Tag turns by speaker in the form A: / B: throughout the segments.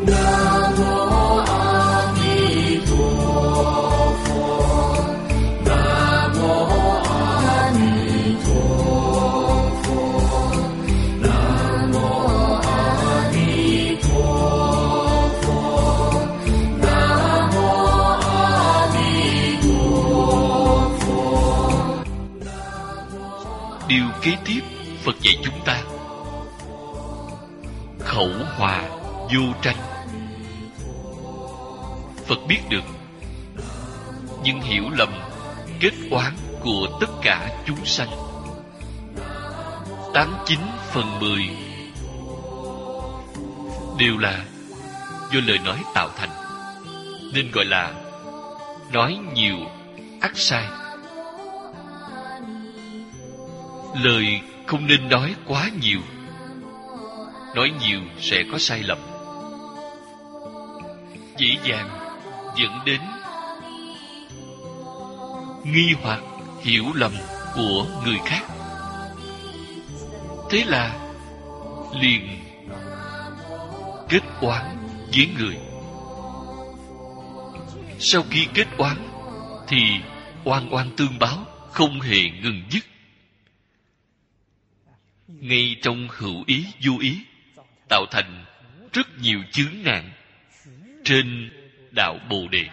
A: Nam mô A Di Đà Phật. Nam mô A Di Đà Phật. Nam mô A Di Đà Phật. Nam mô A Di Đà Phật.
B: Điều kế tiếp Phật dạy chúng ta: khẩu hòa vô tranh. Phật biết được những hiểu lầm, kết oán của tất cả chúng sanh. 89/10 đều là do lời nói tạo thành, nên gọi là nói nhiều ắt sai. Lời không nên nói quá nhiều, nói nhiều sẽ có sai lầm, dễ dàng dẫn đến nghi hoặc hiểu lầm của người khác. Thế là liền kết oán với người. Sau khi kết oán thì oan oan tương báo, không hề ngừng dứt. Ngay trong hữu ý vô ý tạo thành rất nhiều chướng ngại trên đạo Bồ Đề.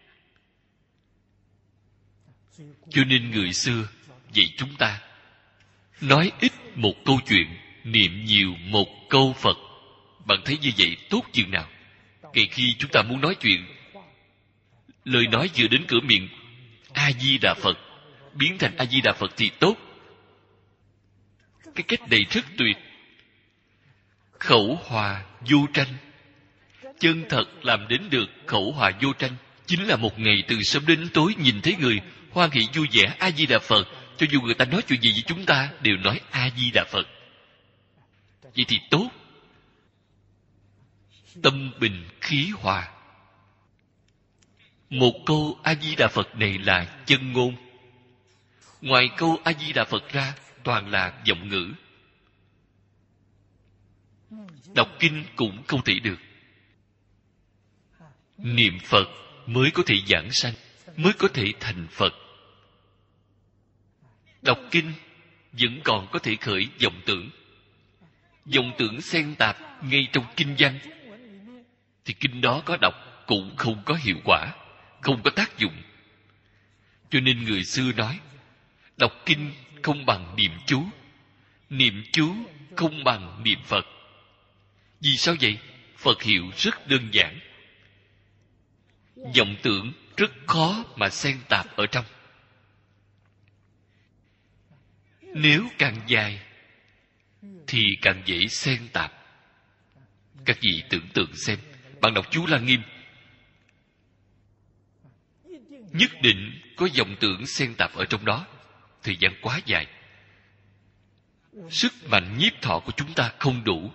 B: Cho nên người xưa dạy chúng ta nói ít một câu chuyện, niệm nhiều một câu Phật. Bạn thấy như vậy tốt chừng nào? Kể khi chúng ta muốn nói chuyện, lời nói vừa đến cửa miệng A Di Đà Phật biến thành A Di Đà Phật thì tốt. Cái cách này rất tuyệt. Khẩu hòa vô tranh. Chân thật làm đến được khẩu hòa vô tranh chính là một ngày từ sớm đến tối nhìn thấy người hoan hỷ vui vẻ A Di Đà Phật, cho dù người ta nói chuyện gì với chúng ta đều nói A Di Đà Phật. Vậy thì tốt. Tâm bình khí hòa. Một câu A Di Đà Phật này là chân ngôn. Ngoài câu A Di Đà Phật ra toàn là giọng ngữ. Đọc kinh cũng không thể được. Niệm Phật mới có thể giảng sanh, mới có thể thành Phật. Đọc kinh vẫn còn có thể khởi vọng tưởng. Vọng tưởng xen tạp ngay trong kinh văn thì kinh đó có đọc cũng không có hiệu quả, không có tác dụng. Cho nên người xưa nói đọc kinh không bằng niệm chú, niệm chú không bằng niệm Phật. Vì sao vậy? Phật hiệu rất đơn giản, vọng tưởng rất khó mà xen tạp ở trong. Nếu càng dài thì càng dễ xen tạp. Các vị tưởng tượng xem, bạn đọc chú Lăng Nghiêm, nhất định có vọng tưởng xen tạp ở trong đó. Thời gian quá dài, sức mạnh nhiếp thọ của chúng ta không đủ.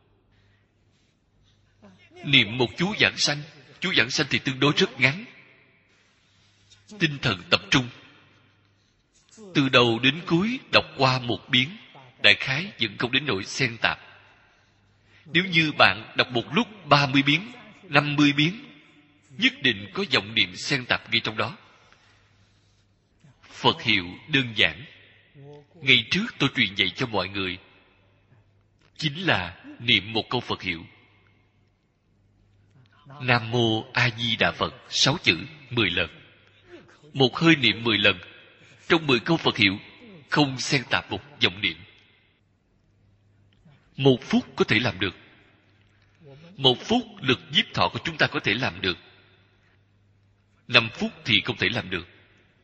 B: Niệm một chú giảng sanh, chú giảng sanh thì tương đối rất ngắn. Tinh thần tập trung, từ đầu đến cuối đọc qua một biến, đại khái vẫn không đến nỗi xen tạp. Nếu như bạn đọc một lúc 30 biến, 50 biến, nhất định có vọng niệm xen tạp ngay trong đó. Phật hiệu đơn giản. Ngày trước tôi truyền dạy cho mọi người chính là niệm một câu Phật hiệu. Nam Mô A Di Đà Phật 6 chữ 10 lần. Một hơi niệm 10 lần. Trong 10 câu Phật hiệu không xen tạp một vọng niệm. 1 phút có thể làm được. 1 phút lực nhiếp thọ của chúng ta có thể làm được. 5 phút thì không thể làm được.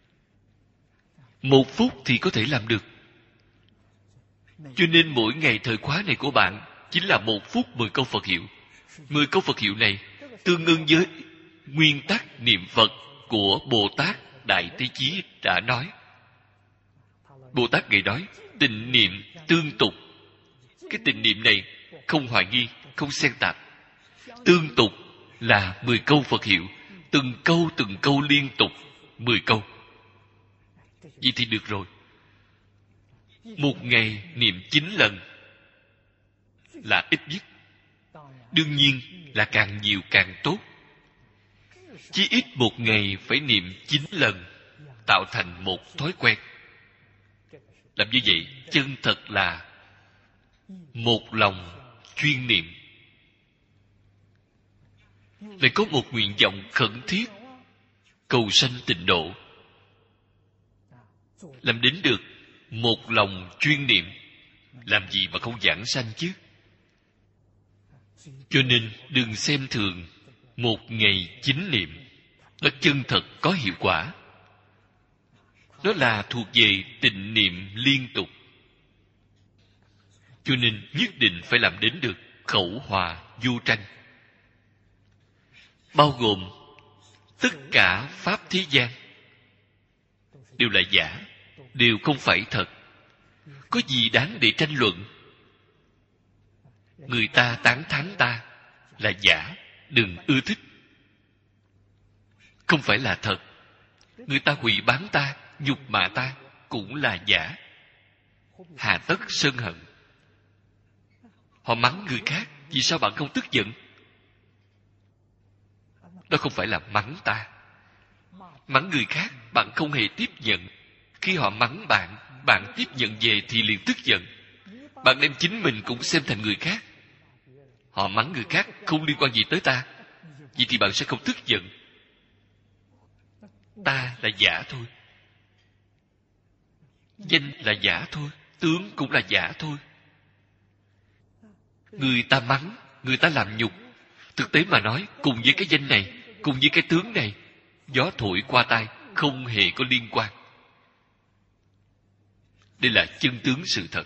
B: 1 phút thì có thể làm được. Cho nên mỗi ngày thời khóa này của bạn chính là 1 phút 10 câu Phật hiệu. 10 câu Phật hiệu này tương ứng với nguyên tắc niệm Phật của Bồ Tát Đại Thế Chí đã nói. Bồ Tát ngày nói tịnh niệm tương tục. Cái tịnh niệm này không hoài nghi, không xen tạp. Tương tục là 10 câu Phật hiệu, từng câu liên tục 10 câu. Vậy thì được rồi. Một ngày niệm 9 lần là ít nhất. Đương nhiên là càng nhiều càng tốt. Chí ít một ngày phải niệm 9 lần, tạo thành một thói quen. Làm như vậy chân thật là một lòng chuyên niệm. Lại có một nguyện vọng khẩn thiết cầu sanh tịnh độ. Làm đến được một lòng chuyên niệm, làm gì mà không vãng sanh chứ? Cho nên đừng xem thường một ngày 9 niệm. Nó chân thật có hiệu quả. Nó là thuộc về tịnh niệm liên tục. Cho nên nhất định phải làm đến được khẩu hòa vô tranh. Bao gồm tất cả pháp thế gian đều là giả, đều không phải thật. Có gì đáng để tranh luận? Người ta tán thán ta là giả, đừng ưa thích. Không phải là thật. Người ta hủy bán ta, nhục mạ ta cũng là giả. Hà tất sân hận? Họ mắng người khác, vì sao bạn không tức giận? Đó không phải là mắng ta. Mắng người khác, bạn không hề tiếp nhận. Khi họ mắng bạn, bạn tiếp nhận về thì liền tức giận. Bạn đem chính mình cũng xem thành người khác. Họ mắng người khác không liên quan gì tới ta, vậy thì bạn sẽ không tức giận. Ta là giả thôi, danh là giả thôi, tướng cũng là giả thôi. Người ta mắng, người ta làm nhục, thực tế mà nói, cùng với cái danh này, cùng với cái tướng này, gió thổi qua tai, không hề có liên quan. Đây là chân tướng sự thật.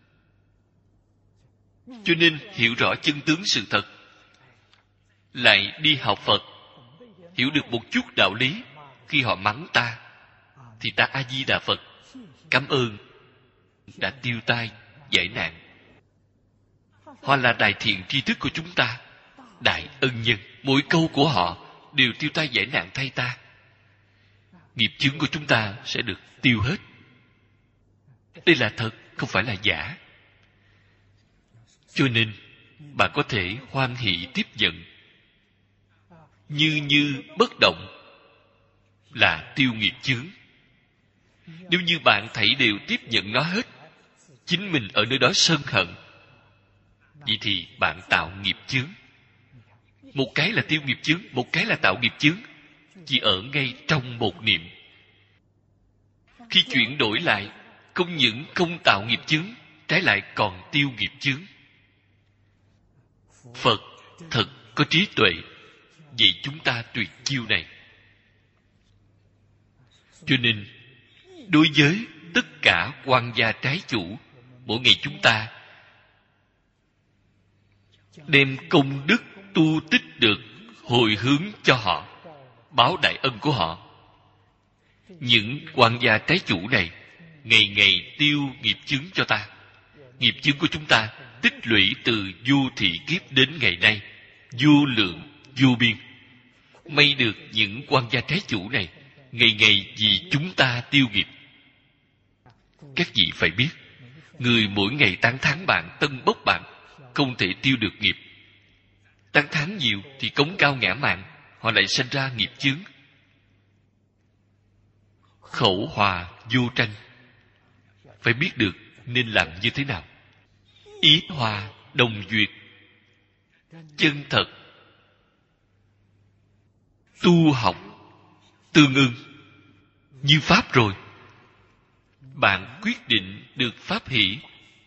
B: Cho nên hiểu rõ chân tướng sự thật, lại đi học Phật, hiểu được một chút đạo lý. Khi họ mắng ta, thì ta A Di Đà Phật, cảm ơn đã tiêu tai giải nạn. Họ là đại thiện tri thức của chúng ta, đại ân nhân. Mỗi câu của họ đều tiêu tai giải nạn thay ta. Nghiệp chướng của chúng ta sẽ được tiêu hết. Đây là thật, không phải là giả. Cho nên bạn có thể hoan hỷ tiếp nhận. Như bất động là tiêu nghiệp chướng. Nếu như bạn thảy đều tiếp nhận nó hết, chính mình ở nơi đó sân hận, vậy thì bạn tạo nghiệp chướng. Một cái là tiêu nghiệp chướng, một cái là tạo nghiệp chướng, chỉ ở ngay trong một niệm. Khi chuyển đổi lại, không những không tạo nghiệp chướng, trái lại còn tiêu nghiệp chướng. Phật thật có trí tuệ, vậy chúng ta tuyệt chiêu này. Cho nên đối với tất cả quan gia trái chủ, mỗi ngày chúng ta đem công đức tu tích được hồi hướng cho họ, báo đại ân của họ. Những quan gia trái chủ này ngày ngày tiêu nghiệp chướng cho ta. Nghiệp chướng của chúng ta tích lũy từ vô thị kiếp đến ngày nay, vô lượng vô biên. May được những quan gia trái chủ này ngày ngày vì chúng ta tiêu nghiệp. Các vị phải biết, người mỗi ngày tán thán bạn, tân bốc bạn, không thể tiêu được nghiệp. Tán thán nhiều thì cống cao ngã mạn, họ lại sinh ra nghiệp chướng. Khẩu hòa vô tranh, phải biết được nên làm như thế nào. Ý hòa đồng duyệt, chân thật, tu học tương ưng, như pháp rồi. Bạn quyết định được pháp hỷ,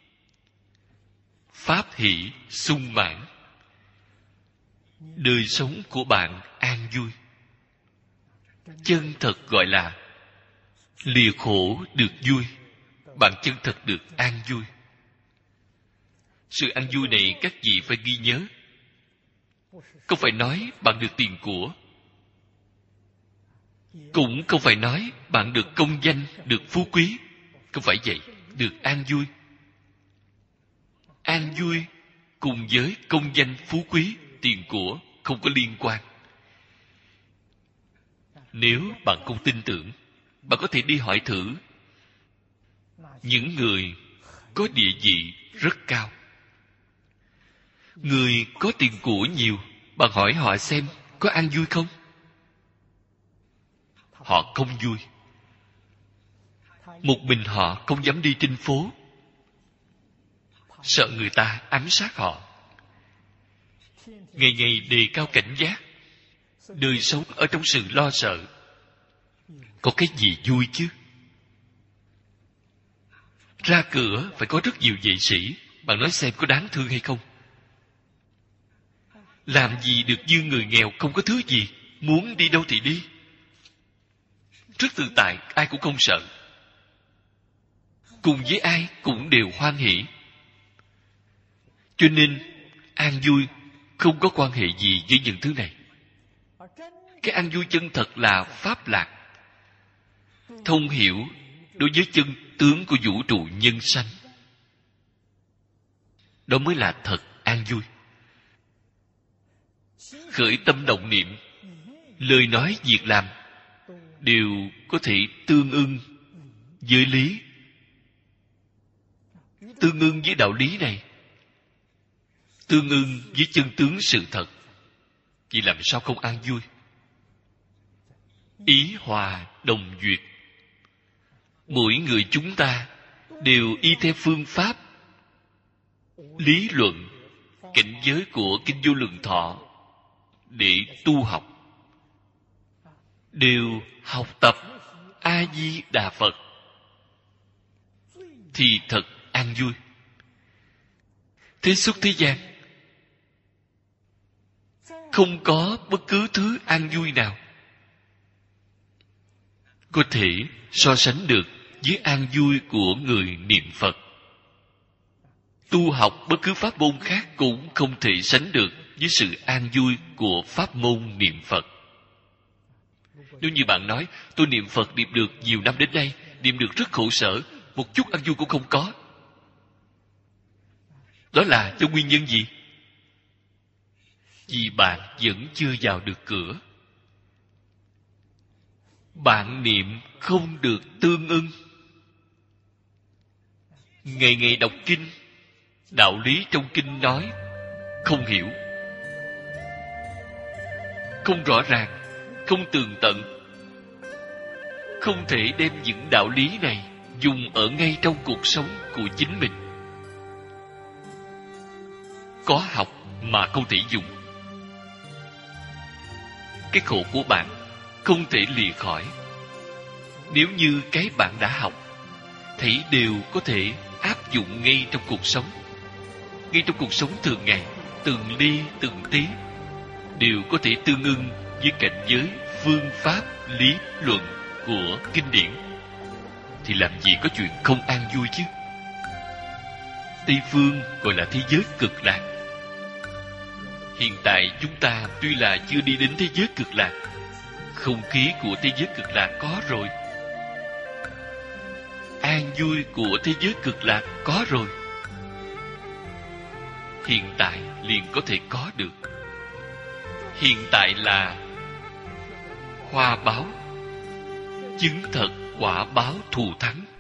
B: pháp hỷ sung mãn, đời sống của bạn an vui. Chân thật gọi là lìa khổ được vui. Bạn chân thật được an vui. Sự an vui này các vị phải ghi nhớ. Không phải nói bạn được tiền của, cũng không phải nói bạn được công danh, được phú quý. Không phải vậy. Được an vui. An vui cùng với công danh, phú quý, tiền của không có liên quan. Nếu bạn không tin tưởng, bạn có thể đi hỏi thử những người có địa vị rất cao. Người có tiền của nhiều, bạn hỏi họ xem có an vui không? Họ không vui. Một mình họ không dám đi trên phố, sợ người ta ám sát họ. Ngày ngày đề cao cảnh giác, đời sống ở trong sự lo sợ. Có cái gì vui chứ? Ra cửa phải có rất nhiều vệ sĩ. Bạn nói xem có đáng thương hay không? Làm gì được như người nghèo không có thứ gì, muốn đi đâu thì đi. Rất tự tại, ai cũng không sợ. Cùng với ai cũng đều hoan hỷ. Cho nên an vui không có quan hệ gì với những thứ này. Cái an vui chân thật là pháp lạc, thông hiểu đối với chân tướng của vũ trụ nhân sanh. Đó mới là thật an vui. Khởi tâm động niệm, lời nói việc làm đều có thể tương ưng với lý, tương ưng với đạo lý này, tương ưng với chân tướng sự thật. Vậy làm sao không an vui? Ý hòa đồng duyệt. Mỗi người chúng ta đều y theo phương pháp, lý luận, cảnh giới của Kinh Vô Lượng Thọ để tu học, đều học tập A Di Đà Phật, thì thật an vui. Thế xuất thế gian không có bất cứ thứ an vui nào có thể so sánh được với an vui của người niệm Phật. Tu học bất cứ pháp môn khác cũng không thể sánh được với sự an vui của pháp môn niệm Phật. Nếu như bạn nói, tôi niệm Phật niệm được nhiều năm đến nay, niệm được rất khổ sở, một chút an vui cũng không có. Đó là do nguyên nhân gì? Vì bạn vẫn chưa vào được cửa. Bạn niệm không được tương ưng. Ngày ngày đọc kinh, đạo lý trong kinh nói không hiểu, không rõ ràng, không tường tận, không thể đem những đạo lý này dùng ở ngay trong cuộc sống của chính mình. Có học mà không thể dùng. Cái khổ của bạn không thể lìa khỏi. Nếu như cái bạn đã học thấy đều có thể áp dụng ngay trong cuộc sống, ngay trong cuộc sống thường ngày, từng ly từng tí đều có thể tương ưng với cảnh giới phương pháp lý luận của kinh điển, thì làm gì có chuyện không an vui chứ? Tây phương gọi là thế giới cực lạc. Hiện tại chúng ta tuy là chưa đi đến thế giới cực lạc, không khí của thế giới cực lạc có rồi, an vui của thế giới cực lạc có rồi. Hiện tại liền có thể có được. Hiện tại là hoa báo, chứng thật quả báo thù thắng.